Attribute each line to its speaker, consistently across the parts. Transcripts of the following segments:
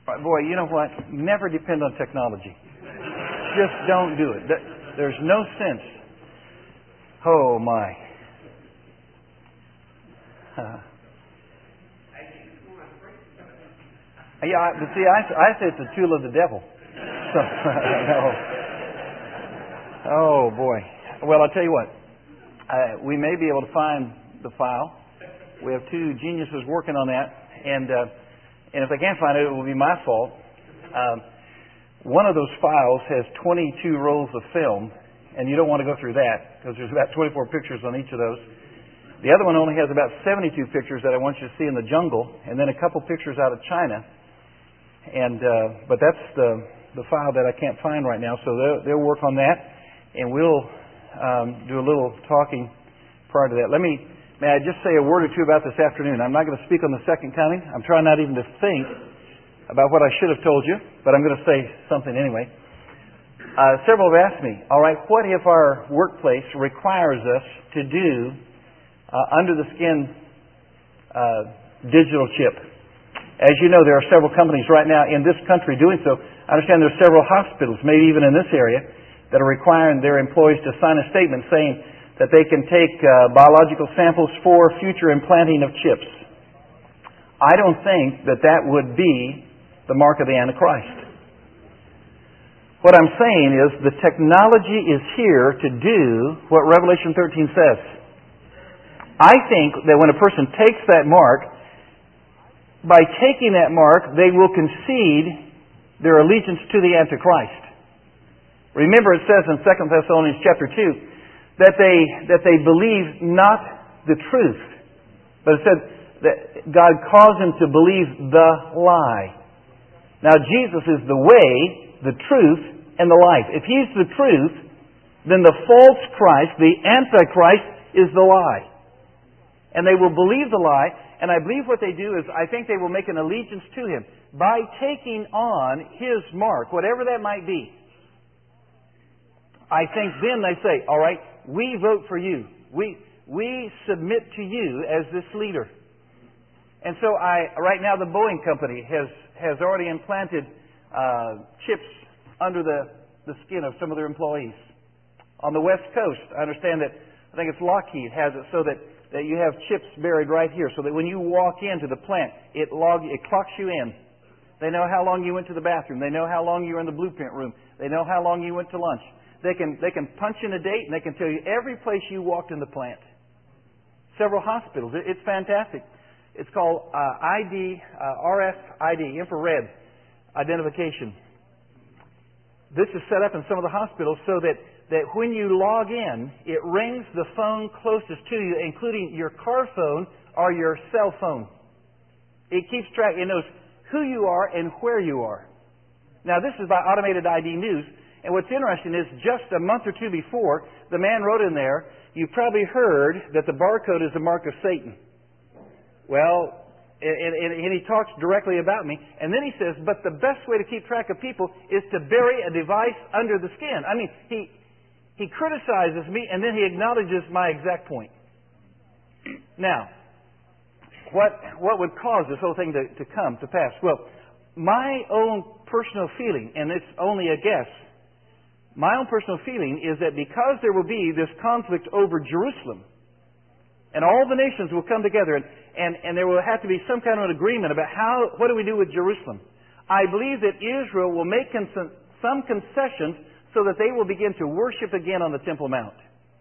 Speaker 1: Boy, you know what? Never depend on technology. Just don't do it. There's no sense. Oh, my. Yeah, but see, I say it's a tool of the devil. So, no. Oh, boy. Well, I'll tell you what. We may be able to find the file. We have two geniuses working on that. And if they can't find it, it will be my fault. One of those files has 22 rolls of film, and you don't want to go through that because there's about 24 pictures on each of those. The other one only has about 72 pictures that I want you to see in the jungle, and then a couple pictures out of China. And but that's the file that I can't find right now, so they'll work on that, and we'll do a little talking prior to that. May I just say a word or two about this afternoon? I'm not going to speak on the second coming. I'm trying not even to think about what I should have told you, but I'm going to say something anyway. Several have asked me, all right, what if our workplace requires us to do under the skin digital chip? As you know, there are several companies right now in this country doing so. I understand there are several hospitals, maybe even in this area, that are requiring their employees to sign a statement saying that they can take biological samples for future implanting of chips. I don't think that would be the mark of the Antichrist. What I'm saying is the technology is here to do what Revelation 13 says. I think that when a person takes that mark, by taking that mark, they will concede their allegiance to the Antichrist. Remember, it says in 2 Thessalonians chapter 2 that they believe not the truth, but it said that God caused them to believe the lie. Now, Jesus is the way, the truth, and the life. If He's the truth, then the false Christ, the Antichrist, is the lie. And they will believe the lie, and I believe what they do is, I think they will make an allegiance to Him by taking on His mark, whatever that might be. I think then they say, all right, we vote for you. We submit to you as this leader. And so right now the Boeing company has already implanted chips under the skin of some of their employees. On the West Coast, I understand that, I think it's Lockheed has it so that you have chips buried right here so that when you walk into the plant, it clocks you in. They know how long you went to the bathroom. They know how long you were in the blueprint room. They know how long you went to lunch. They can punch in a date and they can tell you every place you walked in the plant. Several hospitals. It's fantastic. It's called RFID, infrared identification. This is set up in some of the hospitals so that when you log in, it rings the phone closest to you, including your car phone or your cell phone. It keeps track. It knows who you are and where you are. Now, this is by Automated ID News. And what's interesting is just a month or two before, the man wrote in there, you probably heard that the barcode is the mark of Satan. Well, and he talks directly about me. And then he says, but the best way to keep track of people is to bury a device under the skin. I mean, he criticizes me and then he acknowledges my exact point. Now, what would cause this whole thing to come to pass? Well, my own personal feeling, and it's only a guess, my own personal feeling is that because there will be this conflict over Jerusalem, and all the nations will come together, and there will have to be some kind of an agreement about what do we do with Jerusalem. I believe that Israel will make some concessions so that they will begin to worship again on the Temple Mount.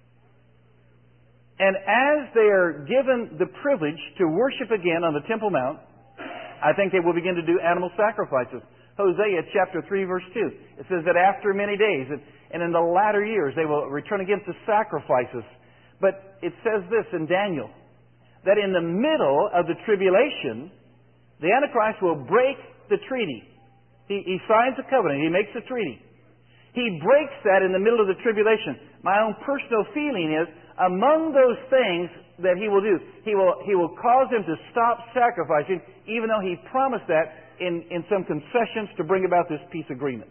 Speaker 1: And as they are given the privilege to worship again on the Temple Mount, I think they will begin to do animal sacrifices. Hosea chapter 3 verse 2. It says that after many days and in the latter years they will return again to sacrifices. But it says this in Daniel, that in the middle of the tribulation, the Antichrist will break the treaty. He signs a covenant. He makes a treaty. He breaks that in the middle of the tribulation. My own personal feeling is, among those things that he will do, he will cause them to stop sacrificing, even though he promised that in some concessions to bring about this peace agreement.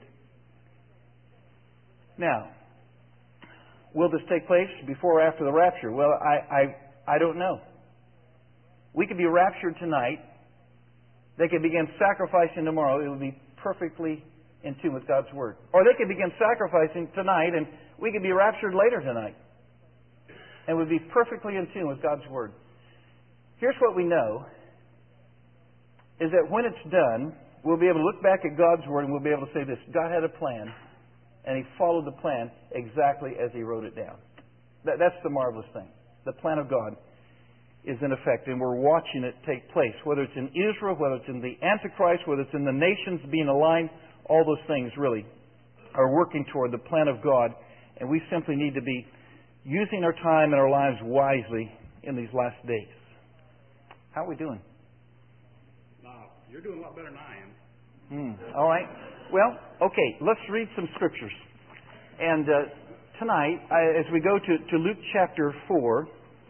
Speaker 1: Now, will this take place before or after the rapture? Well, I don't know. We could be raptured tonight, They could begin sacrificing tomorrow. It would be perfectly in tune with God's Word. Or they could begin sacrificing tonight, and we could be raptured later tonight. And would be perfectly in tune with God's Word. Here's what we know, is that when it's done, we'll be able to look back at God's Word and we'll be able to say this: God had a plan, and He followed the plan exactly as He wrote it down. That's the marvelous thing. The plan of God is in effect, and we're watching it take place. Whether it's in Israel, whether it's in the Antichrist, whether it's in the nations being aligned, all those things really are working toward the plan of God, and we simply need to be using our time and our lives wisely in these last days. How are we doing?
Speaker 2: You're doing a lot better than I am.
Speaker 1: All right. Well, okay, let's read some scriptures. And tonight, as we go to Luke chapter 4,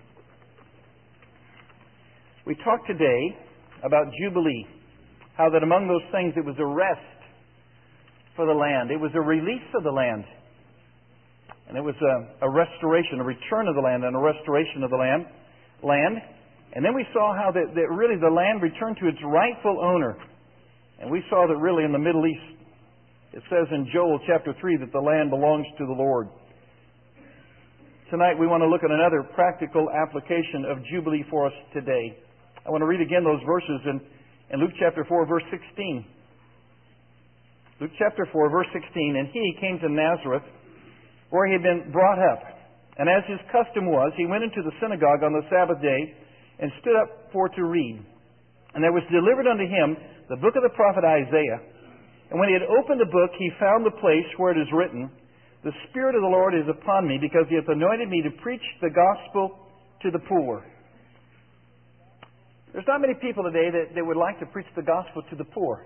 Speaker 1: we talked today about Jubilee. How that among those things it was a rest for the land. It was a release of the land. And it was a restoration, a return of the land and a restoration of the land. And then we saw how that really the land returned to its rightful owner. And we saw that really in the Middle East, it says in Joel chapter 3 that the land belongs to the Lord. Tonight we want to look at another practical application of Jubilee for us today. I want to read again those verses in Luke chapter 4, verse 16. Luke chapter 4, verse 16. And he came to Nazareth, where he had been brought up. And as his custom was, he went into the synagogue on the Sabbath day and stood up for to read. And there was delivered unto him the book of the prophet Isaiah. And when he had opened the book, he found the place where it is written, The Spirit of the Lord is upon me, because he hath anointed me to preach the gospel to the poor. There's not many people today that would like to preach the gospel to the poor.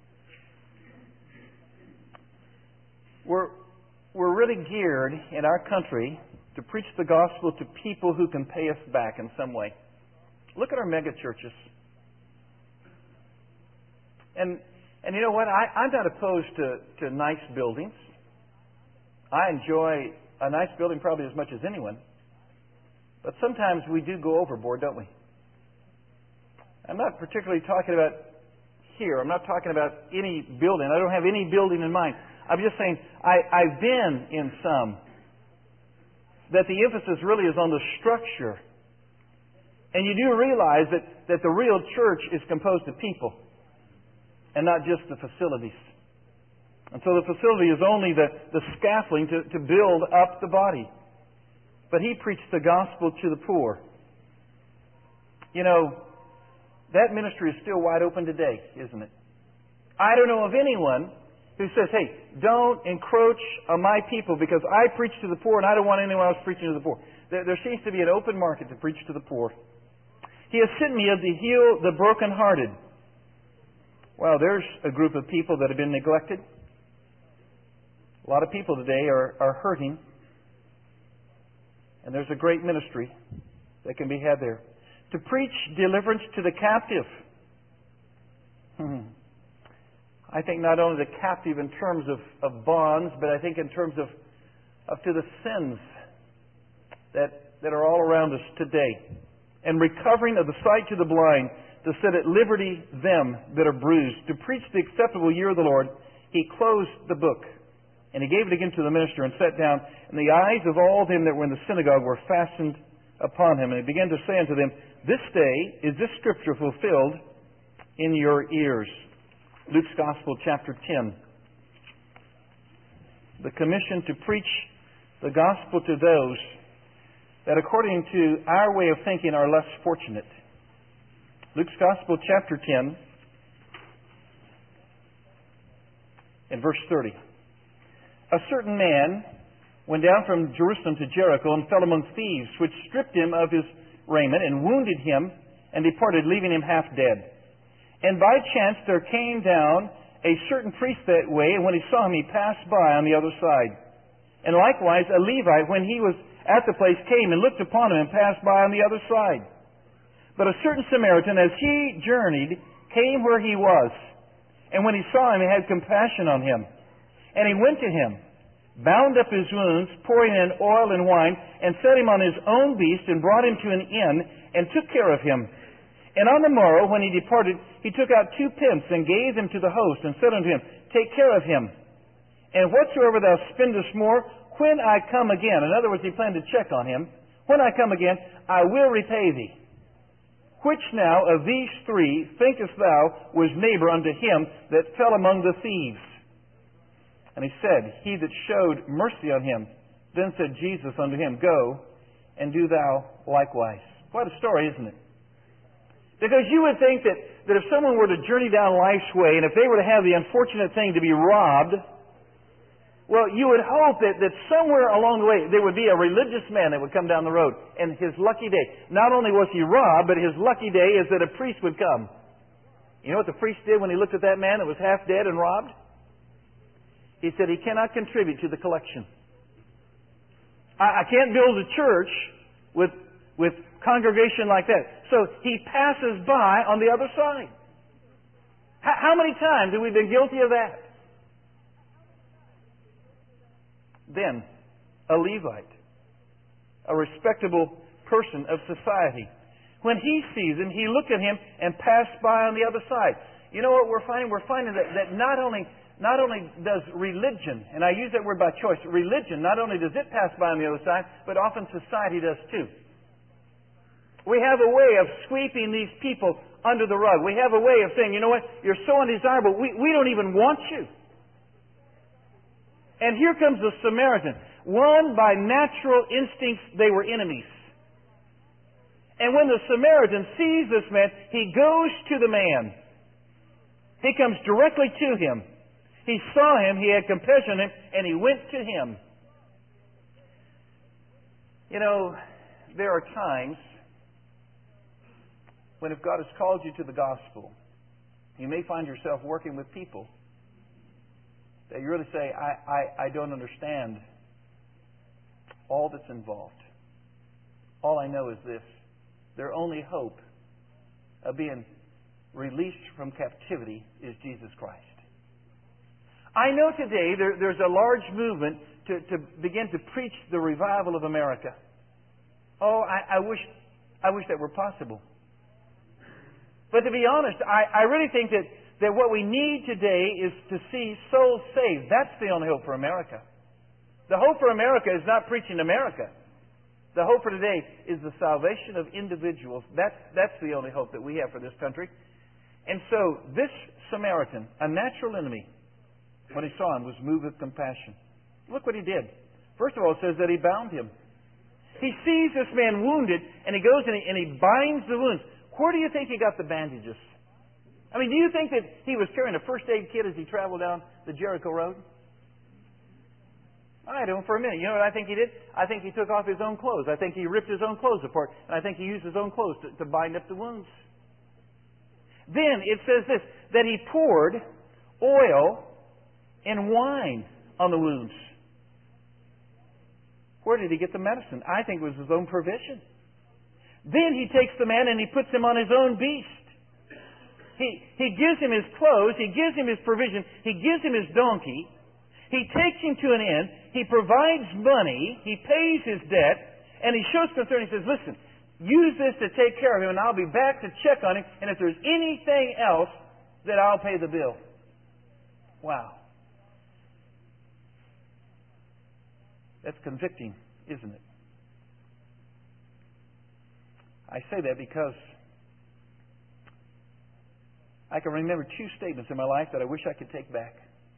Speaker 1: We're really geared in our country to preach the gospel to people who can pay us back in some way. Look at our mega churches. And you know what? I'm not opposed to nice buildings. I enjoy a nice building probably as much as anyone. But sometimes we do go overboard, don't we? I'm not particularly talking about here. I'm not talking about any building. I don't have any building in mind. I'm just saying I've been in some that the emphasis really is on the structure. And you do realize that the real church is composed of people and not just the facilities. And so the facility is only the scaffolding to build up the body. But he preached the gospel to the poor. You know, that ministry is still wide open today, isn't it? I don't know of anyone who says, hey, don't encroach on my people because I preach to the poor and I don't want anyone else preaching to the poor. There seems to be an open market to preach to the poor. He has sent me to heal the brokenhearted. Well, there's a group of people that have been neglected. A lot of people today are hurting. And there's a great ministry that can be had there. To preach deliverance to the captive. I think not only the captive in terms of bonds, but I think in terms of to the sins that are all around us today. And recovering of the sight to the blind, to set at liberty them that are bruised. To preach the acceptable year of the Lord, he closed the book. And he gave it again to the minister and sat down. And the eyes of all them that were in the synagogue were fastened upon him. And he began to say unto them, This day is this scripture fulfilled in your ears. Luke's Gospel, chapter 10. The commission to preach the gospel to those that according to our way of thinking are less fortunate. Luke's Gospel, chapter 10, in verse 30. A certain man went down from Jerusalem to Jericho and fell among thieves, which stripped him of his raiment and wounded him and departed, leaving him half dead. And by chance there came down a certain priest that way, and when he saw him, he passed by on the other side. And likewise a Levite, when he was at the place, came and looked upon him and passed by on the other side. But a certain Samaritan, as he journeyed, came where he was. And when he saw him, he had compassion on him. And he went to him, bound up his wounds, pouring in oil and wine, and set him on his own beast, and brought him to an inn, and took care of him. And on the morrow, when he departed, he took out 2 pence and gave them to the host, and said unto him, Take care of him, and whatsoever thou spendest more, when I come again, in other words, he planned to check on him, when I come again, I will repay thee. Which now of these 3 thinkest thou was neighbor unto him that fell among the thieves? And he said, He that showed mercy on him. Then said Jesus unto him, Go, and do thou likewise. Quite a story, isn't it? Because you would think that if someone were to journey down life's way, and if they were to have the unfortunate thing to be robbed, well, you would hope that somewhere along the way there would be a religious man that would come down the road. And his lucky day, not only was he robbed, but his lucky day is that a priest would come. You know what the priest did when he looked at that man that was half dead and robbed? He said, He cannot contribute to the collection. I can't build a church with congregation like that. So he passes by on the other side. How many times have we been guilty of that? Then, a Levite, a respectable person of society, when he sees him, he looked at him and passed by on the other side. You know what we're finding? We're finding that not only does religion, and I use that word by choice, religion, not only does it pass by on the other side, but often society does too. We have a way of sweeping these people under the rug. We have a way of saying, you know what, you're so undesirable, we don't even want you. And here comes the Samaritan. One, by natural instincts, they were enemies. And when the Samaritan sees this man, he goes to the man. He comes directly to him. He saw him, he had compassion on him, and he went to him. You know, there are times when if God has called you to the gospel, you may find yourself working with people that you really say, I don't understand all that's involved. All I know is this. Their only hope of being released from captivity is Jesus Christ. I know today there's a large movement to begin to preach the revival of America. Oh, I wish that were possible. But to be honest, I really think that what we need today is to see souls saved. That's the only hope for America. The hope for America is not preaching America. The hope for today is the salvation of individuals. That's the only hope that we have for this country. And so this Samaritan, a natural enemy, when he saw him, was moved with compassion. Look what he did. First of all, it says that he bound him. He sees this man wounded, and he goes and he binds the wounds. Where do you think he got the bandages? I mean, do you think that he was carrying a first aid kit as he traveled down the Jericho Road? I don't for a minute. You know what I think he did? I think he took off his own clothes. I think he ripped his own clothes apart. And I think he used his own clothes to bind up the wounds. Then it says this, that he poured oil and wine on the wounds. Where did he get the medicine? I think it was his own provision. Then he takes the man and he puts him on his own beast. He gives him his clothes. He gives him his provision. He gives him his donkey. He takes him to an inn. He provides money. He pays his debt. And he shows concern. He says, listen, use this to take care of him and I'll be back to check on him. And if there's anything else, then I'll pay the bill. Wow. That's convicting, isn't it? I say that because I can remember 2 statements in my life that I wish I could take back.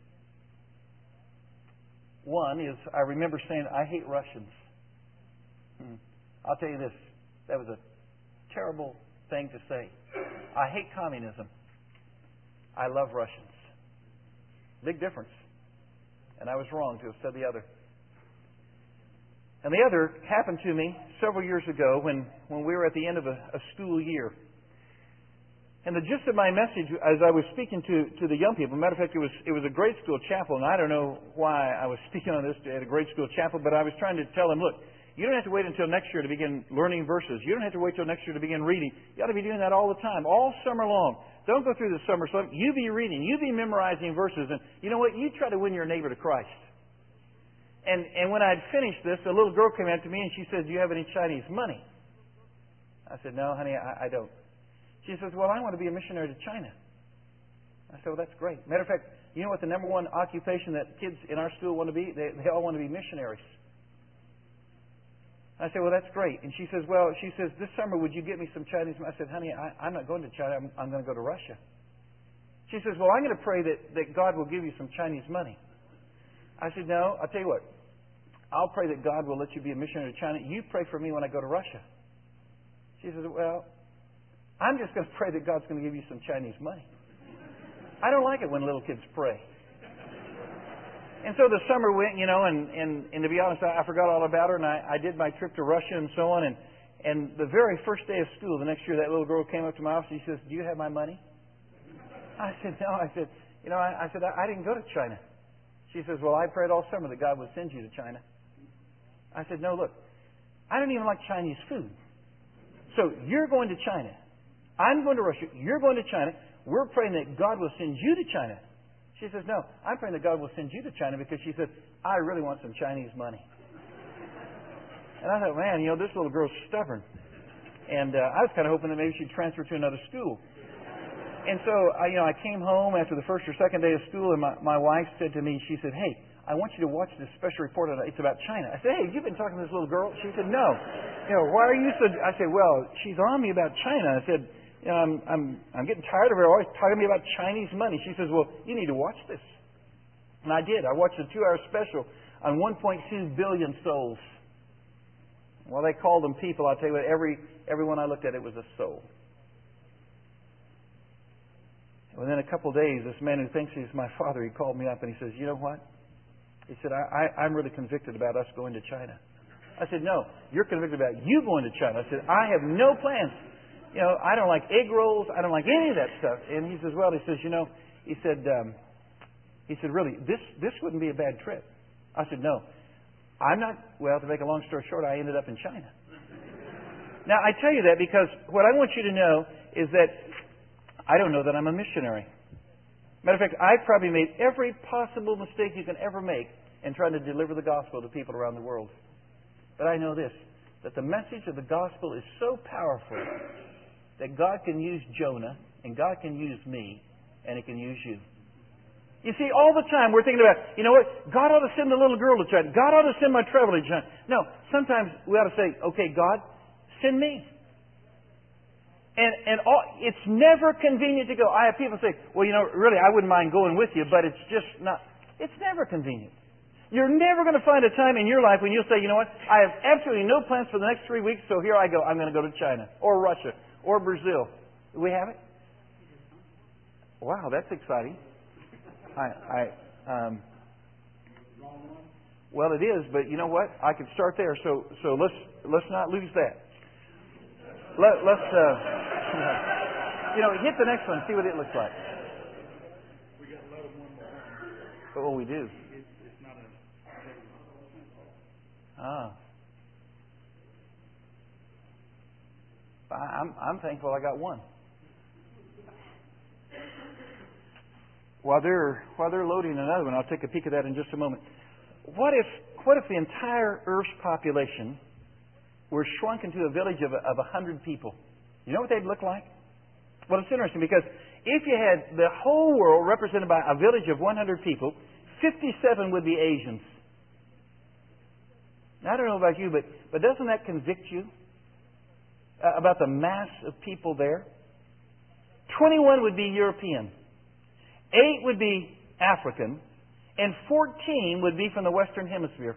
Speaker 1: One is I remember saying, I hate Russians. I'll tell you this. That was a terrible thing to say. I hate communism. I love Russians. Big difference. And I was wrong to have said the other. And the other happened to me several years ago when we were at the end of a school year. And the gist of my message, as I was speaking to the young people, matter of fact, it was a grade school chapel, and I don't know why I was speaking on this at a grade school chapel, but I was trying to tell them, look, you don't have to wait until next year to begin learning verses. You don't have to wait until next year to begin reading. You ought to be doing that all the time, all summer long. Don't go through the summer slump. You be reading. You be memorizing verses. And you know what? You try to win your neighbor to Christ. And when I'd finished this, a little girl came out to me and she said, do you have any Chinese money? I said, no, honey, I don't. She says, well, I want to be a missionary to China. I said, well, that's great. Matter of fact, you know what the number one occupation that kids in our school want to be? They all want to be missionaries. I said, well, that's great. And she says, this summer, would you get me some Chinese money? I said, honey, I'm not going to China. I'm going to go to Russia. She says, well, I'm going to pray that God will give you some Chinese money. I said, no, I'll tell you what. I'll pray that God will let you be a missionary to China. You pray for me when I go to Russia. She says, well, I'm just going to pray that God's going to give you some Chinese money. I don't like it when little kids pray. And so the summer went, and to be honest, I forgot all about her, and I did my trip to Russia and so on. And the very first day of school, the next year, that little girl came up to my office and she says, do you have my money? I said, no. I said, I didn't go to China. She says, well, I prayed all summer that God would send you to China. I said, no, look, I don't even like Chinese food. So you're going to China. I'm going to Russia. You're going to China. We're praying that God will send you to China. She says, no, I'm praying that God will send you to China because she said, I really want some Chinese money. And I thought, man, this little girl's stubborn. And I was kind of hoping that maybe she'd transfer to another school. And so, I came home after the first or second day of school, and my wife said to me, she said, hey, I want you to watch this special report. It's about China. I said, hey, you've been talking to this little girl? She said, no. Why are you so... I said, well, she's on me about China. I said, I'm getting tired of her always talking to me about Chinese money. She says, well, you need to watch this. And I did. I watched a 2-hour special on 1.2 billion souls. Well, they called them people. I'll tell you what, everyone I looked at, it was a soul. Within a couple of days, this man who thinks he's my father, he called me up and he says, you know what? He said, I'm really convicted about us going to China. I said, no, you're convicted about you going to China. I said, I have no plans. I don't like egg rolls. I don't like any of that stuff. And he says, he said, really, this wouldn't be a bad trip. I said, no, I'm not. Well, to make a long story short, I ended up in China. Now, I tell you that because what I want you to know is that I don't know that I'm a missionary. Matter of fact, I've probably made every possible mistake you can ever make in trying to deliver the gospel to people around the world. But I know this, that the message of the gospel is so powerful that God can use Jonah, and God can use me, and He can use you. You see, all the time we're thinking about, God ought to send the little girl to China. God ought to send my traveler to China. No, sometimes we ought to say, okay, God, send me. And it's never convenient to go. I have people say, well, really, I wouldn't mind going with you, but it's just not. It's never convenient. You're never going to find a time in your life when you'll say, you know what, I have absolutely no plans for the next 3 weeks, so here I go. I'm going to go to China or Russia or Brazil. Do we have it? Wow, that's exciting. Well, it is, but you know what? I could start there. So let's not lose that. Let's hit the next one. See what it looks like.
Speaker 2: We got load one more.
Speaker 1: Oh, we do.
Speaker 2: It's not a.
Speaker 1: I'm thankful I got one. While they're loading another one, I'll take a peek at that in just a moment. What if the entire Earth's population were shrunk into a village of 100 people? You know what they'd look like? Well, it's interesting because if you had the whole world represented by a village of 100 people, 57 would be Asians. Now, I don't know about you, but doesn't that convict you about the mass of people there? 21 would be European. 8 would be African. And 14 would be from the Western Hemisphere.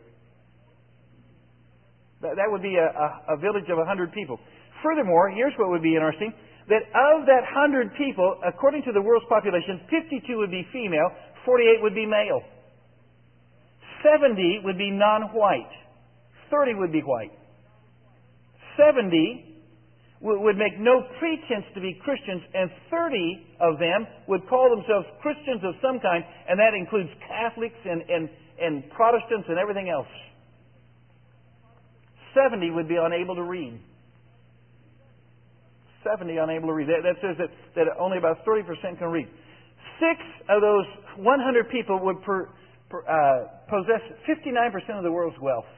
Speaker 1: That would be a village of 100 people. Furthermore, here's what would be interesting. That of that 100 people, according to the world's population, 52 would be female, 48 would be male. 70 would be non-white. 30 would be white. 70 would make no pretense to be Christians, and 30 of them would call themselves Christians of some kind, and that includes Catholics and Protestants and everything else. 70 would be unable to read. 70 unable to read. That says that only about 30% can read. 6 of those 100 people would possess 59% of the world's wealth.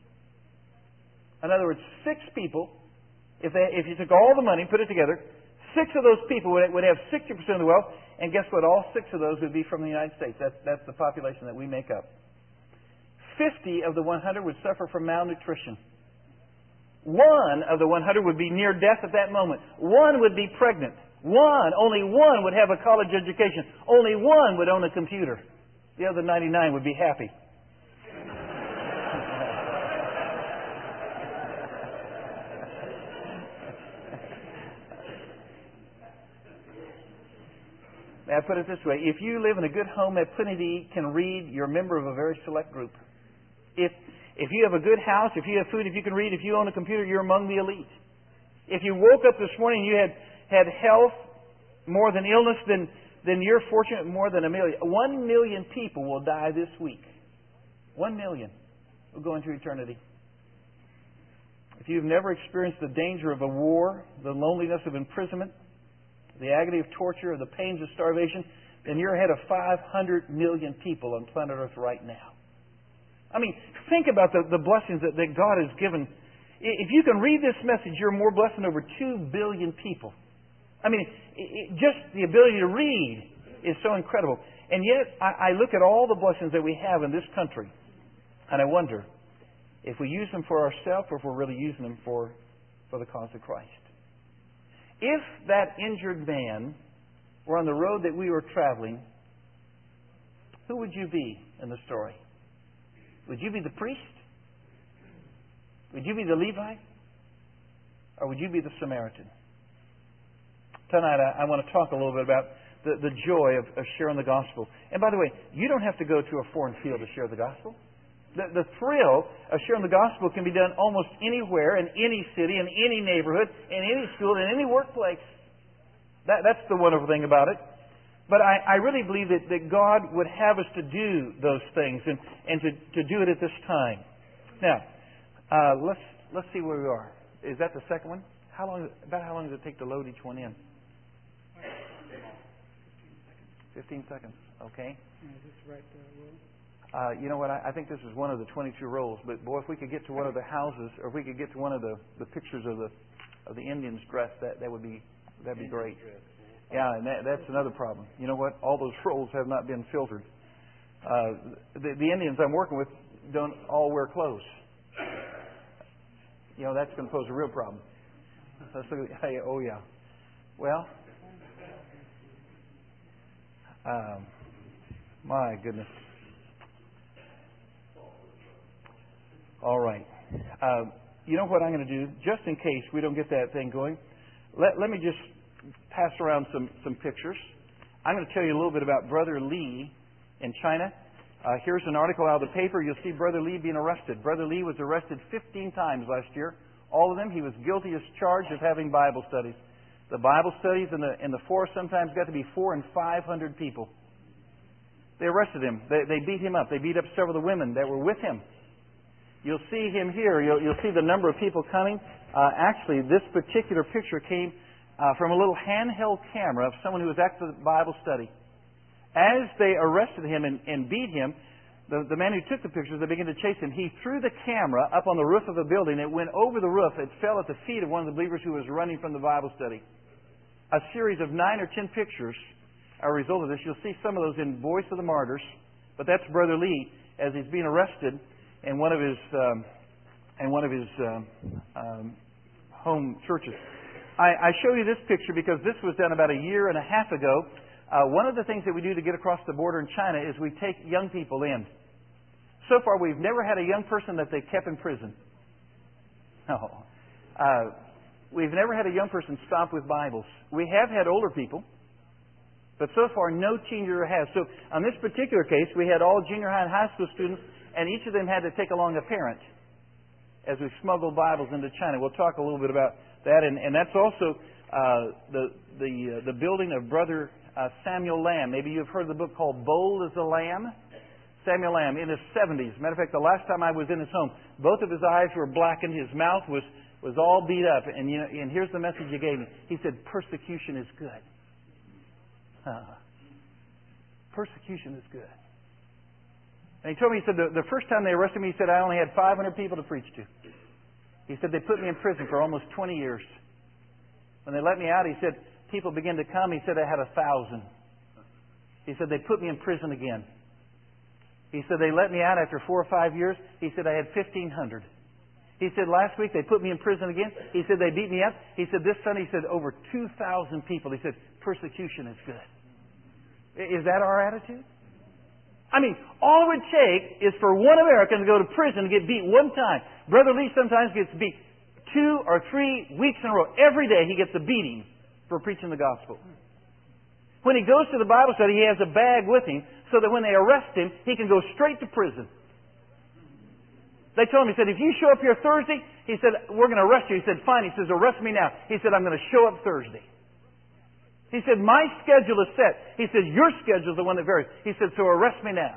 Speaker 1: In other words, 6 people, if you took all the money, put it together, 6 of those people would have 60% of the wealth, and guess what? All 6 of those would be from the United States. That's the population that we make up. 50 of the 100 would suffer from malnutrition. 1 of the 100 would be near death at that moment. 1 would be pregnant. Only one would have a college education. Only 1 would own a computer. The other 99 would be happy. May I put it this way? If you live in a good home, have plenty to eat, can read, you're a member of a very select group. If you have a good house, if you have food, if you can read, if you own a computer, you're among the elite. If you woke up this morning and you had health more than illness, then you're fortunate more than 1 million. 1 million people will die this week. 1 million will go into eternity. If you've never experienced the danger of a war, the loneliness of imprisonment, the agony of torture, or the pains of starvation, then you're ahead of 500 million people on planet Earth right now. I mean, think about the blessings that God has given. If you can read this message, you're more blessed than over 2 billion people. I mean, just the ability to read is so incredible. And yet, I look at all the blessings that we have in this country, and I wonder if we use them for ourselves or if we're really using them for the cause of Christ. If that injured man were on the road that we were traveling, who would you be in the story? Would you be the priest? Would you be the Levite? Or would you be the Samaritan? Tonight I want to talk a little bit about the joy of sharing the gospel. And by the way, you don't have to go to a foreign field to share the gospel. The thrill of sharing the gospel can be done almost anywhere, in any city, in any neighborhood, in any school, in any workplace. That's the wonderful thing about it. But I really believe that God would have us to do those things and to do it at this time. Now, let's see where we are. Is that the second one? About how long does it take to load each one in? 15 seconds. Okay.
Speaker 2: Is this right there, Will?
Speaker 1: You know what? I think this is one of the 22 rolls. But boy, if we could get to one of the houses, or if we could get to one of the pictures of the Indians dressed, that'd be great. Yeah, and that's another problem. You know what? All those rolls have not been filtered. The Indians I'm working with don't all wear clothes. You know, that's going to pose a real problem. Let's look at, hey, oh yeah. Well, my goodness. All right. You know what I'm going to do? Just in case we don't get that thing going, let me just pass around some pictures. I'm going to tell you a little bit about Brother Lee in China. Here's an article out of the paper. You'll see Brother Lee being arrested. Brother Lee was arrested 15 times last year. All of them, he was guilty as charged of having Bible studies. The Bible studies in the forest sometimes got to be 400 and 500 people. They arrested him. They beat him up. They beat up several of the women that were with him. You'll see him here. You'll see the number of people coming. Actually, this particular picture came from a little handheld camera of someone who was at the Bible study. As they arrested him and beat him, the man who took the pictures, they began to chase him. He threw the camera up on the roof of a building. It went over the roof. It fell at the feet of one of the believers who was running from the Bible study. A series of 9 or 10 pictures are a result of this. You'll see some of those in Voice of the Martyrs, but that's Brother Lee as he's being arrested in one of his home churches. I show you this picture because this was done about a year and a half ago. One of the things that we do to get across the border in China is we take young people in. So far, we've never had a young person that they kept in prison. No. We've never had a young person stop with Bibles. We have had older people, but so far no teenager has. So on this particular case, we had all junior high and high school students, and each of them had to take along a parent as we smuggled Bibles into China. We'll talk a little bit about that, and that's also the building of Brother Samuel Lamb. Maybe you've heard of the book called Bold as a Lamb. Samuel Lamb in his 70s. Matter of fact, the last time I was in his home, both of his eyes were blackened. His mouth was all beat up. And here's the message he gave me. He said, persecution is good. Persecution is good. And he told me, he said, the first time they arrested me, he said, I only had 500 people to preach to. He said, they put me in prison for almost 20 years. When they let me out, he said, people began to come. He said, I had 1,000. He said, they put me in prison again. He said, they let me out after 4 or 5 years. He said, I had 1,500. He said, last week they put me in prison again. He said, they beat me up. He said, this Sunday, he said, over 2,000 people. He said, persecution is good. Is that our attitude? I mean, all it would take is for one American to go to prison and get beat one time. Brother Lee sometimes gets beat 2 or 3 weeks in a row. Every day he gets a beating for preaching the gospel. When he goes to the Bible study, he has a bag with him so that when they arrest him, he can go straight to prison. They told him, he said, if you show up here Thursday, he said, we're going to arrest you. He said, fine. He says, arrest me now. He said, I'm going to show up Thursday. He said, my schedule is set. He said, your schedule is the one that varies. He said, so arrest me now.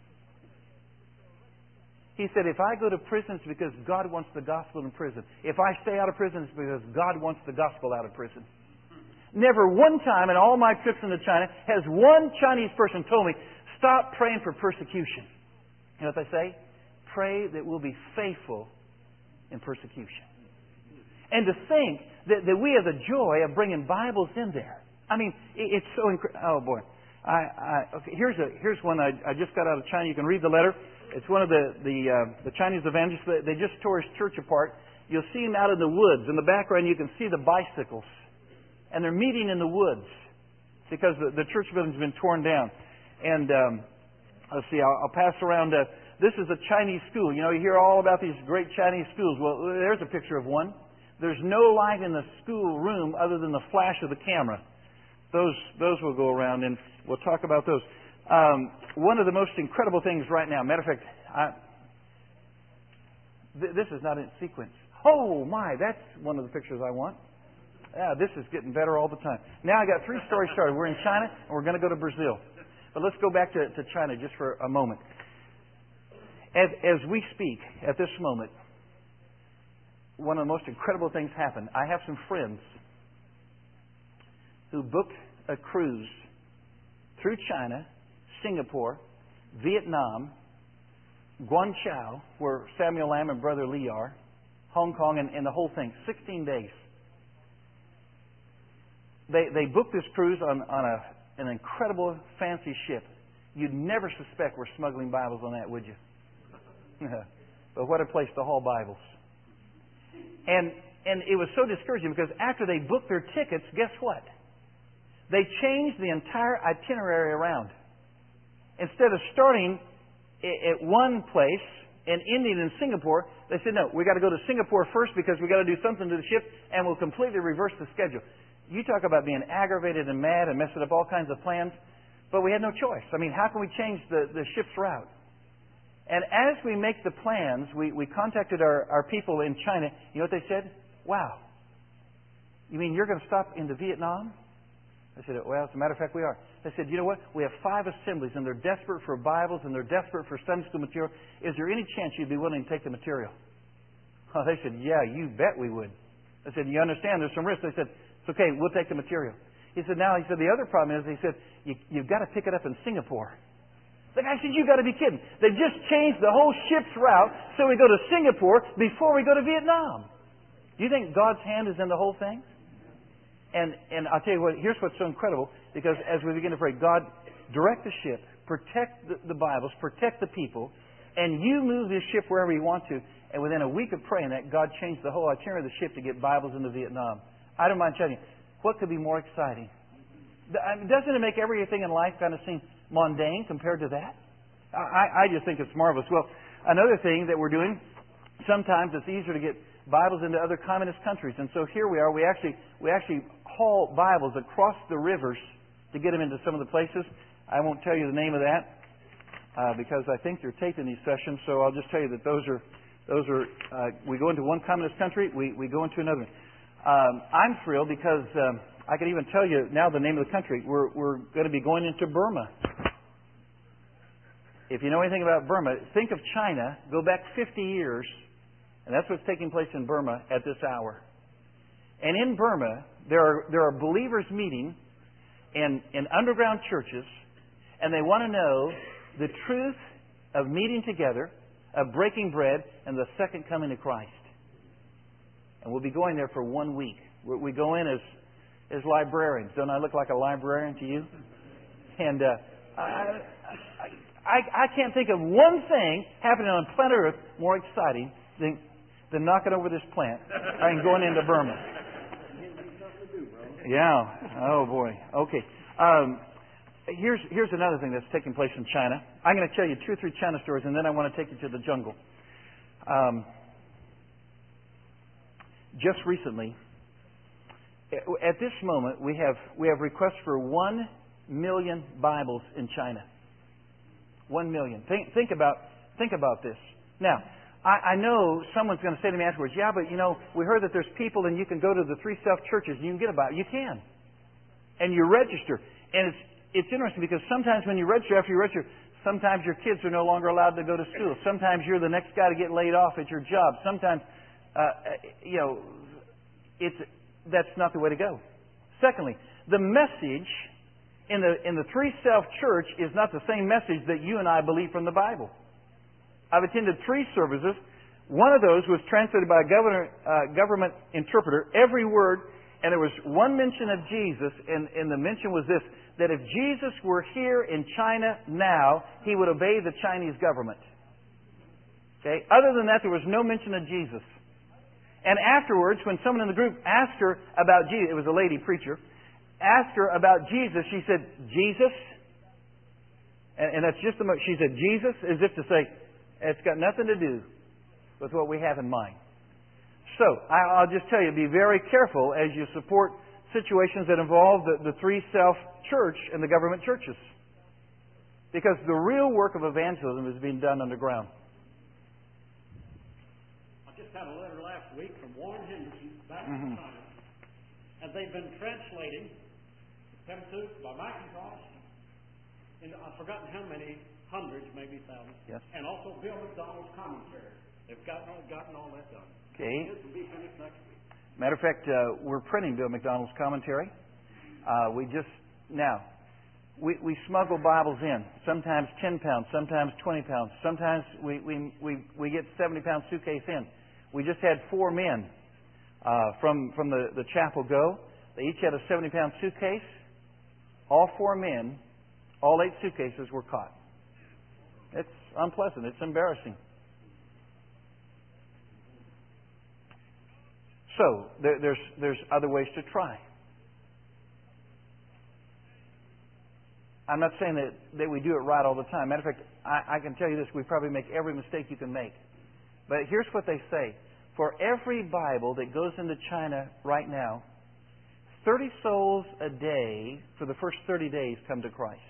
Speaker 1: He said, if I go to prison, it's because God wants the gospel in prison. If I stay out of prison, it's because God wants the gospel out of prison. Never one time in all my trips into China has one Chinese person told me, stop praying for persecution. You know what they say? Pray that we'll be faithful in persecution. And to think that we have the joy of bringing Bibles in there. I mean, it's so incredible. Oh, boy. Okay, here's one I just got out of China. You can read the letter. It's one of the Chinese evangelists. They just tore his church apart. You'll see him out in the woods. In the background, you can see the bicycles. And they're meeting in the woods because the church building's been torn down. And let's see, I'll pass around. This is a Chinese school. You know, you hear all about these great Chinese schools. Well, there's a picture of one. There's no light in the school room other than the flash of the camera. Those will go around, and we'll talk about those. One of the most incredible things right now, matter of fact, this is not in sequence. Oh, my, that's one of the pictures I want. Yeah, this is getting better all the time. Now I got 3 stories started. We're in China, and we're going to go to Brazil. But let's go back to China just for a moment. As we speak at this moment, one of the most incredible things happened. I have some friends who booked a cruise through China, Singapore, Vietnam, Guangzhou, where Samuel Lamb and Brother Lee are, Hong Kong, and the whole thing. 16 days. They booked this cruise on an incredible fancy ship. You'd never suspect we're smuggling Bibles on that, would you? But what a place to haul Bibles. And it was so discouraging because after they booked their tickets, guess what? They changed the entire itinerary around. Instead of starting at one place and ending in Singapore, they said, no, we got to go to Singapore first because we got to do something to the ship, and we'll completely reverse the schedule. You talk about being aggravated and mad and messing up all kinds of plans, but we had no choice. I mean, how can we change the ship's route? And as we make the plans, we contacted our people in China. You know what they said? Wow. You mean you're going to stop into Vietnam? I said, well, as a matter of fact, we are. They said, you know what? We have 5 assemblies, and they're desperate for Bibles, and they're desperate for Sunday school material. Is there any chance you'd be willing to take the material? Oh, they said, yeah, you bet we would. I said, you understand there's some risk. They said, it's okay, we'll take the material. He said, the other problem is, he said, you've got to pick it up in Singapore. The guy said, you've got to be kidding. They just changed the whole ship's route so we go to Singapore before we go to Vietnam. Do you think God's hand is in the whole thing? And I'll tell you what, here's what's so incredible, because as we begin to pray, God, direct the ship, protect the Bibles, protect the people, and you move this ship wherever you want to. And within a week of praying that, God changed the whole itinerary of the ship to get Bibles into Vietnam. I don't mind telling you, what could be more exciting? Doesn't it make everything in life kind of seem mundane compared to that? I just think it's marvelous. Well, another thing that we're doing, sometimes it's easier to get Bibles into other communist countries. And so here we are. We actually haul Bibles across the rivers to get them into some of the places. I won't tell you the name of that because I think they're taping these sessions. So I'll just tell you that those are we go into one communist country, we go into another. I'm thrilled because I can even tell you now the name of the country. We're going to be going into Burma. If you know anything about Burma, think of China, go back 50 years, and that's what's taking place in Burma at this hour. And in Burma, there are believers meeting in underground churches, and they want to know the truth of meeting together, of breaking bread, and the second coming of Christ. And we'll be going there for 1 week. We go in as as librarians. Don't I look like a librarian to you? And I can't think of one thing happening on planet Earth more exciting than knocking over this plant and going into Burma. Yeah. Oh, boy. Okay. Here's another thing that's taking place in China. I'm going to tell you 2 or 3 China stories, and then I want to take you to the jungle. Just recently, at this moment, we have requests for 1 million Bibles in China. 1 million. Think about this. Now, I know someone's going to say to me afterwards, yeah, but we heard that there's people and you can go to the 3 self-churches and you can get a Bible. You can. And you register. And it's interesting because sometimes when you register, after you register, sometimes your kids are no longer allowed to go to school. Sometimes you're the next guy to get laid off at your job. Sometimes, that's not the way to go. Secondly, the message in the 3 self-church is not the same message that you and I believe from the Bible. I've attended 3 services. One of those was translated by a government interpreter, every word, and there was one mention of Jesus, and the mention was this, that if Jesus were here in China now, He would obey the Chinese government. Okay? Other than that, there was no mention of Jesus. And afterwards, when someone in the group asked her about Jesus, it was a lady preacher, asked her about Jesus, she said, Jesus? And that's just the most, she said, Jesus, as if to say, it's got nothing to do with what we have in mind. So, I'll just tell you, be very careful as you support situations that involve the 3 self-church and the government churches. Because the real work of evangelism is being done underground.
Speaker 2: I just had a letter last week from Warren Henderson back in China. And they've been translating Pentateuch by Macintosh, and I've forgotten how many hundreds, maybe thousands.
Speaker 1: Yes.
Speaker 2: And also Bill McDonald's commentary. They've gotten all that done.
Speaker 1: Okay.
Speaker 2: This will be finished next week.
Speaker 1: Matter of fact, we're printing Bill McDonald's commentary. We smuggle Bibles in. Sometimes 10 pounds, sometimes 20 pounds. Sometimes we get 70-pound suitcase in. We just had 4 men from the chapel go. They each had a 70-pound suitcase. All 4 men, all 8 suitcases were caught. It's unpleasant. It's embarrassing. So, there's other ways to try. I'm not saying that we do it right all the time. Matter of fact, I can tell you this, we probably make every mistake you can make. But here's what they say. For every Bible that goes into China right now, 30 souls a day for the first 30 days come to Christ.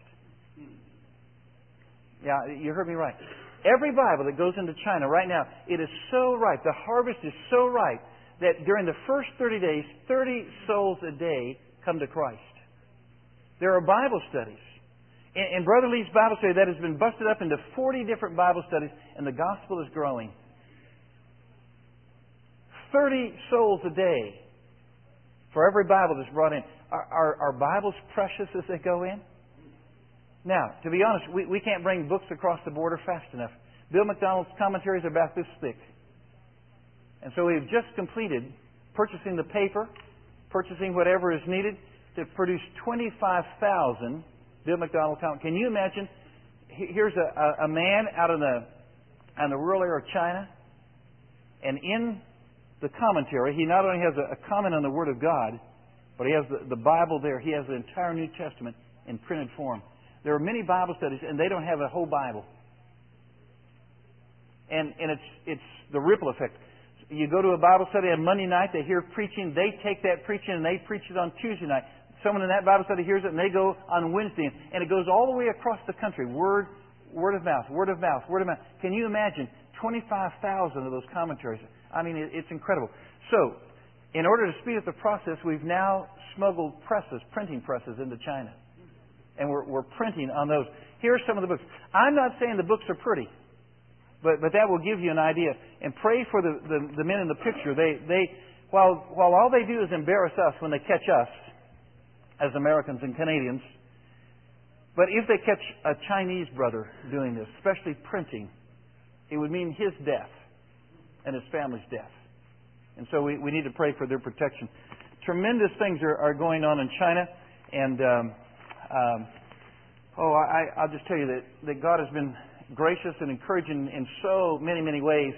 Speaker 1: Yeah, you heard me right. Every Bible that goes into China right now, it is so ripe. The harvest is so ripe that during the first 30 days, 30 souls a day come to Christ. There are Bible studies. In Brother Lee's Bible study, that has been busted up into 40 different Bible studies, and the gospel is growing. 30 souls a day for every Bible that's brought in. Are Bibles precious as they go in? Now, to be honest, we can't bring books across the border fast enough. Bill McDonald's commentaries are about this thick. And so we've just completed purchasing the paper, purchasing whatever is needed to produce 25,000 Bill McDonald commentaries. Can you imagine? Here's a man out in the rural area of China, and in the commentary, he not only has a comment on the Word of God, but he has the Bible there. He has the entire New Testament in printed form. There are many Bible studies, and they don't have a whole Bible. And it's the ripple effect. You go to a Bible study on Monday night, they hear preaching, they take that preaching and they preach it on Tuesday night. Someone in that Bible study hears it and they go on Wednesday. And it goes all the way across the country. Word of mouth, word of mouth, word of mouth. Can you imagine 25,000 of those commentaries? I mean, it's incredible. So, in order to speed up the process, we've now smuggled printing presses into China. And we're printing on those. Here are some of the books. I'm not saying the books are pretty, but that will give you an idea. And pray for the men in the picture. While all they do is embarrass us when they catch us as Americans and Canadians, but if they catch a Chinese brother doing this, especially printing, it would mean his death and his family's death. And so we need to pray for their protection. tremendous things are going on in China. And I'll just tell you that God has been gracious and encouraging in so many, many ways.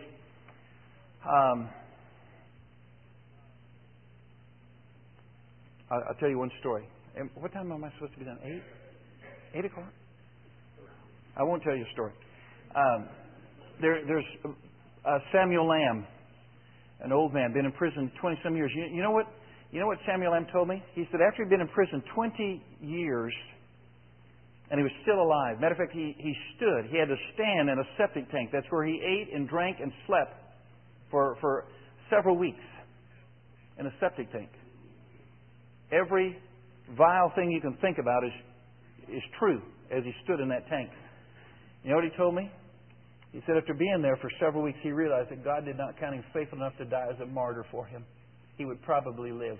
Speaker 1: I'll tell you one story. And what time am I supposed to be done? 8? 8 o'clock? I won't tell you a story. There's Samuel Lamb, an old man, been in prison 20-some years. You know what Samuel Lamb told me? He said after he'd been in prison 20 years, and he was still alive. Matter of fact, he stood. He had to stand in a septic tank. That's where he ate and drank and slept for several weeks in a septic tank. Every vile thing you can think about is true as he stood in that tank. You know what he told me? He said after being there for several weeks, he realized that God did not count him faithful enough to die as a martyr for him. He would probably live.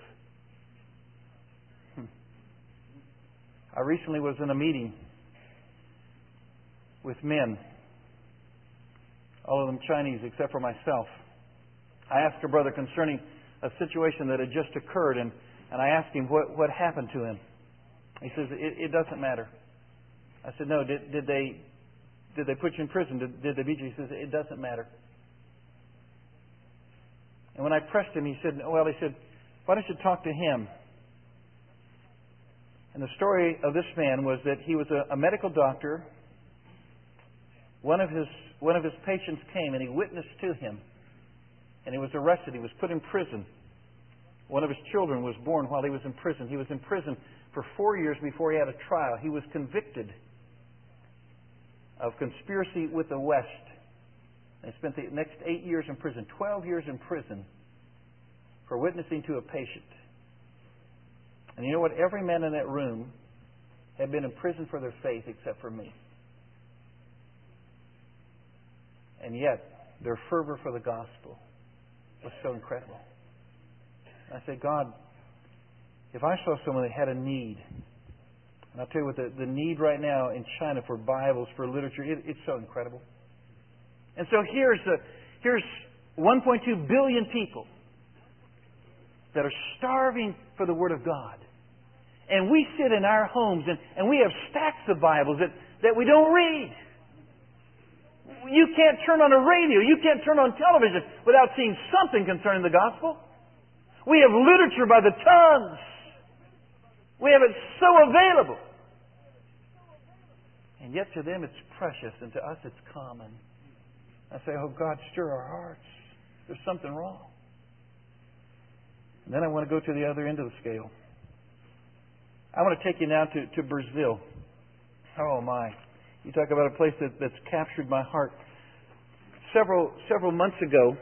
Speaker 1: I recently was in a meeting with men, all of them Chinese except for myself. I asked a brother concerning a situation that had just occurred, and I asked him what happened to him. He says, it doesn't matter. I said, no, did they put you in prison? Did they beat you? He says, it doesn't matter. And when I pressed him, he said, why don't you talk to him? And the story of this man was that he was a medical doctor. One of his patients came and he witnessed to him. And he was arrested. He was put in prison. One of his children was born while he was in prison. He was in prison for 4 years before he had a trial. He was convicted of conspiracy with the West. And he spent the next 8 years in prison, 12 years in prison for witnessing to a patient. And you know what? Every man in that room had been in prison for their faith except for me. And yet, their fervor for the gospel was so incredible. I said, God, if I saw someone that had a need, and I'll tell you what, the need right now in China for Bibles, for literature, it's so incredible. And so here's 1.2 billion people that are starving for the Word of God. And we sit in our homes and we have stacks of Bibles that we don't read. You can't turn on a radio, you can't turn on television without seeing something concerning the gospel. We have literature by the tons. We have it so available. And yet to them it's precious, and to us it's common. I say, oh God, stir our hearts. There's something wrong. And then I want to go to the other end of the scale. I want to take you now to Brazil. Oh my. You talk about a place that's captured my heart. Several months ago,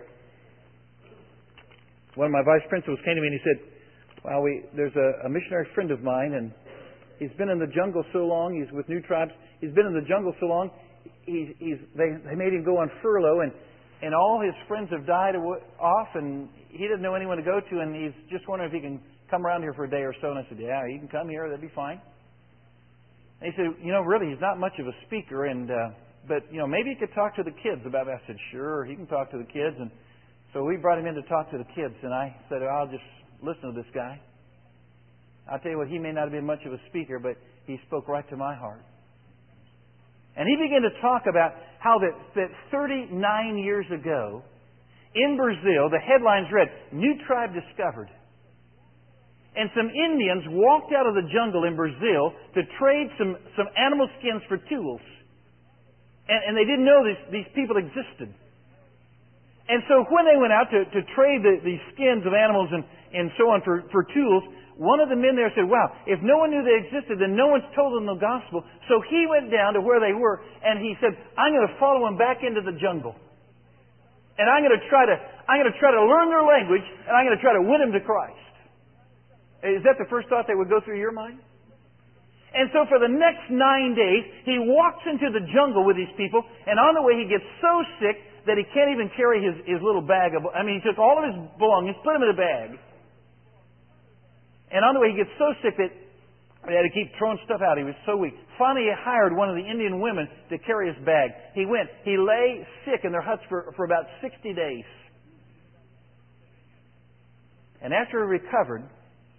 Speaker 1: one of my vice principals came to me and he said, well, there's a missionary friend of mine, and he's been in the jungle so long. He's with New Tribes. He's been in the jungle so long. They made him go on furlough, and all his friends have died off, and he didn't know anyone to go to, and he's just wondering if he can come around here for a day or so. And I said, yeah, you can come here. That'd be fine. And he said, really, he's not much of a speaker, but maybe he could talk to the kids about it. I said, sure, he can talk to the kids. And so we brought him in to talk to the kids, and I said, I'll just listen to this guy. I'll tell you what, he may not have been much of a speaker, but he spoke right to my heart. And he began to talk about how that 39 years ago, in Brazil, the headlines read, New Tribe Discovered. And some Indians walked out of the jungle in Brazil to trade some animal skins for tools. And they didn't know these people existed. And so when they went out to trade these skins of animals and so on for tools, one of the men there said, wow, if no one knew they existed, then no one's told them the gospel. So he went down to where they were, and he said, I'm going to follow them back into the jungle. And I'm going to try to learn their language, and I'm going to try to win them to Christ. Is that the first thought that would go through your mind? And so for the next 9 days, he walks into the jungle with these people, and on the way he gets so sick that he can't even carry his little bag. He took all of his belongings, put them in a bag. And on the way he gets so sick that he had to keep throwing stuff out. He was so weak. Finally he hired one of the Indian women to carry his bag. He lay sick in their huts for about 60 days. And after he recovered,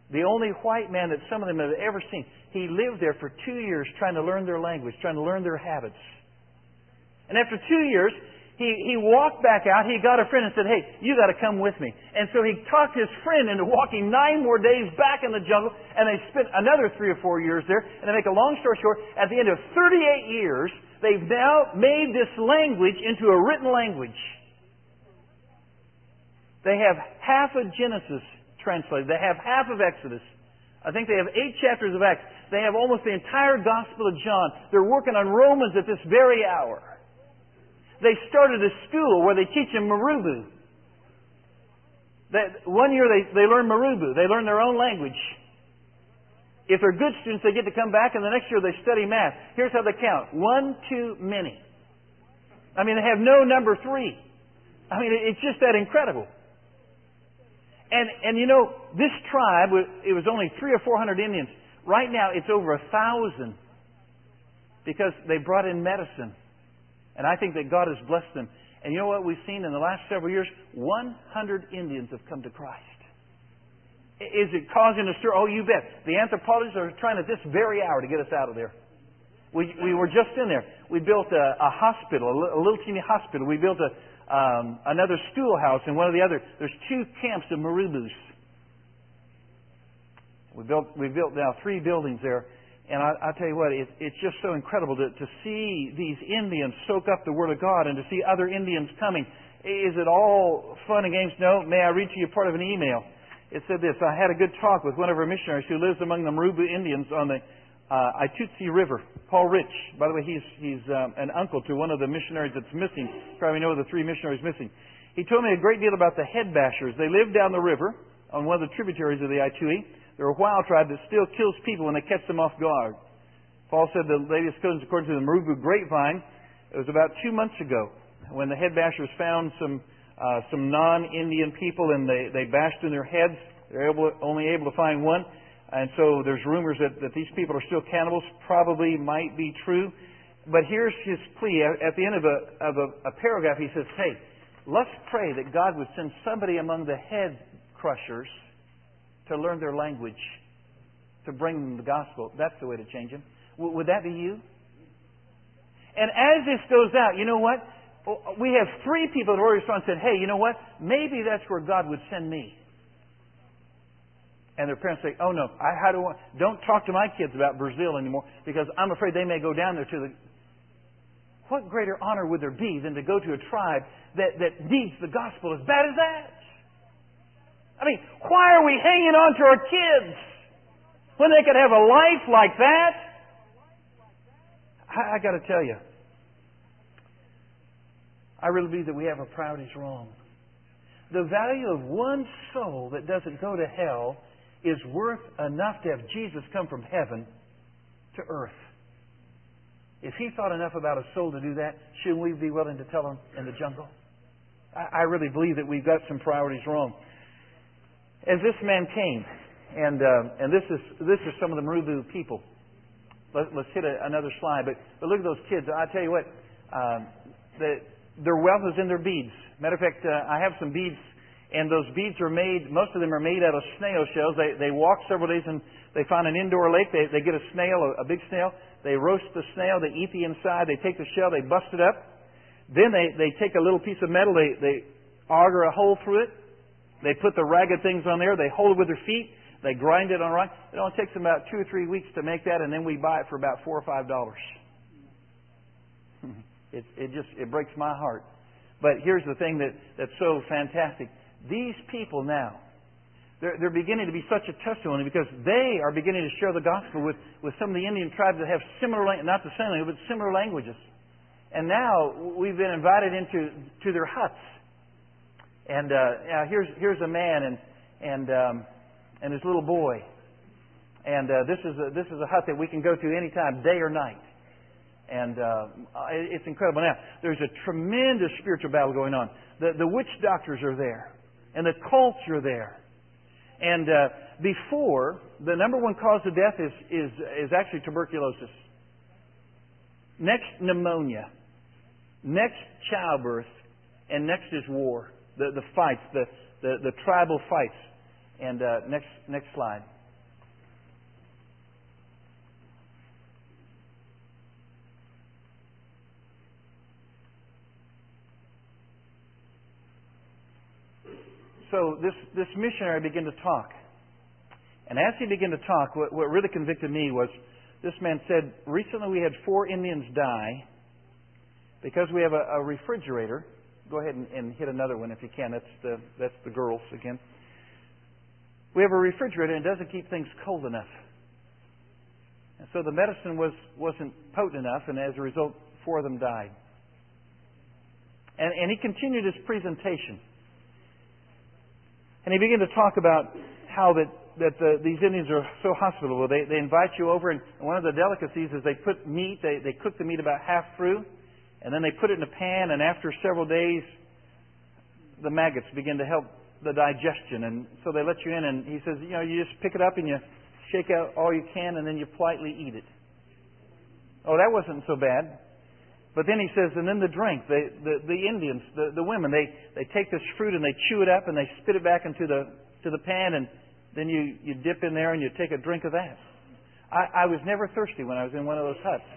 Speaker 1: The only white man that some of them have ever seen. He lived there for 2 years trying to learn their language, trying to learn their habits. And after 2 years, he walked back out. He got a friend and said, hey, you got to come with me. And so he talked his friend into walking 9 more days back in the jungle. And they spent another 3 or 4 years there. And to make a long story short, at the end of 38 years, they've now made this language into a written language. They have half of Genesis translated. They have half of Exodus. I think they have 8 chapters of Acts. They have almost the entire Gospel of John. They're working on Romans at this very hour. They started a school where they teach them Marubu. One year they learn Marubu. They learn their own language. If they're good students, they get to come back, and the next year they study math. Here's how they count. 1, 2, many. I mean, they have no number 3. I mean, it's just that incredible. And you know, this tribe, it was only 300 or 400 Indians. Right now, it's over 1,000 because they brought in medicine. And I think that God has blessed them. And you know what we've seen in the last several years? 100 Indians have come to Christ. Is it causing a stir? Oh, you bet. The anthropologists are trying at this very hour to get us out of there. We were just in there. We built a hospital, a little teeny hospital. We built another schoolhouse and one of the other. There's 2 camps of Marubus. We built now 3 buildings there. And I'll tell you what, it's just so incredible to see these Indians soak up the Word of God and to see other Indians coming. Is it all fun and games? No. May I read to you part of an email? It said this: I had a good talk with one of our missionaries who lives among the Marubu Indians on the Itutsi River. Paul Rich. By the way, he's an uncle to one of the missionaries that's missing. You probably know the 3 missionaries missing. He told me a great deal about the head bashers. They live down the river on one of the tributaries of the Itui. They're a wild tribe that still kills people when they catch them off guard. Paul said the latest according to the Marubu grapevine, it was about 2 months ago when the head bashers found some non-Indian people and they bashed in their heads. They're only able to find one. And so there's rumors that these people are still cannibals. Probably might be true. But here's his plea. At the end of a paragraph, he says, hey, let's pray that God would send somebody among the head crushers to learn their language, to bring them the gospel. That's the way to change them. Would that be you? And as this goes out, you know what? We have 3 people that already responded and said, hey, you know what? Maybe that's where God would send me. And their parents say, oh no, don't talk to my kids about Brazil anymore because I'm afraid they may go down there to the... What greater honor would there be than to go to a tribe that needs the gospel as bad as that? I mean, why are we hanging on to our kids when they could have a life like that? I got to tell you, I really believe that we have our priorities wrong. The value of one soul that doesn't go to hell is worth enough to have Jesus come from heaven to earth. If He thought enough about a soul to do that, shouldn't we be willing to tell Him in the jungle? I really believe that we've got some priorities wrong. As this man came, and this is some of the Marubu people. Let's hit another slide. But look at those kids. I tell you what, their wealth is in their beads. Matter of fact, I have some beads, and those beads are made. Most of them are made out of snail shells. They walk several days and they find an indoor lake. They get a snail, a big snail. They roast the snail. They eat the inside. They take the shell. They bust it up. Then they take a little piece of metal. They auger a hole through it. They put the ragged things on there. They hold it with their feet. They grind it on right. It only takes them about 2 or 3 weeks to make that, and then we buy it for about $4 or $5. It breaks my heart. But here's the thing that's so fantastic. These people now, they're beginning to be such a testimony because they are beginning to share the gospel with some of the Indian tribes that have similar, not the same language, but similar languages. And now we've been invited into their huts. And here's a man and his little boy, and this is a hut that we can go to anytime, day or night, and it's incredible. Now there's a tremendous spiritual battle going on. The witch doctors are there, and the cults are there, and before the number 1 cause of death is actually tuberculosis. Next, pneumonia. Next, childbirth, and next is war. The fights, the tribal fights. And next slide. so this missionary began to talk. And as he began to talk, what really convicted me was this man said, recently we had 4 Indians die because we have a refrigerator. Go ahead and hit another one if you can. That's the girls again. We have a refrigerator and it doesn't keep things cold enough. And so the medicine wasn't potent enough, and as a result, 4 of them died. And he continued his presentation. And he began to talk about how these Indians are so hospitable. They invite you over, and one of the delicacies is they put meat, they cook the meat about half through, and then they put it in a pan, and after several days, the maggots begin to help the digestion. And so they let you in, and he says, you just pick it up and you shake out all you can, and then you politely eat it. Oh, that wasn't so bad. But then he says, and then the drink, the Indians, the women, they take this fruit and they chew it up and they spit it back into the pan, and then you dip in there and you take a drink of that. I was never thirsty when I was in one of those huts.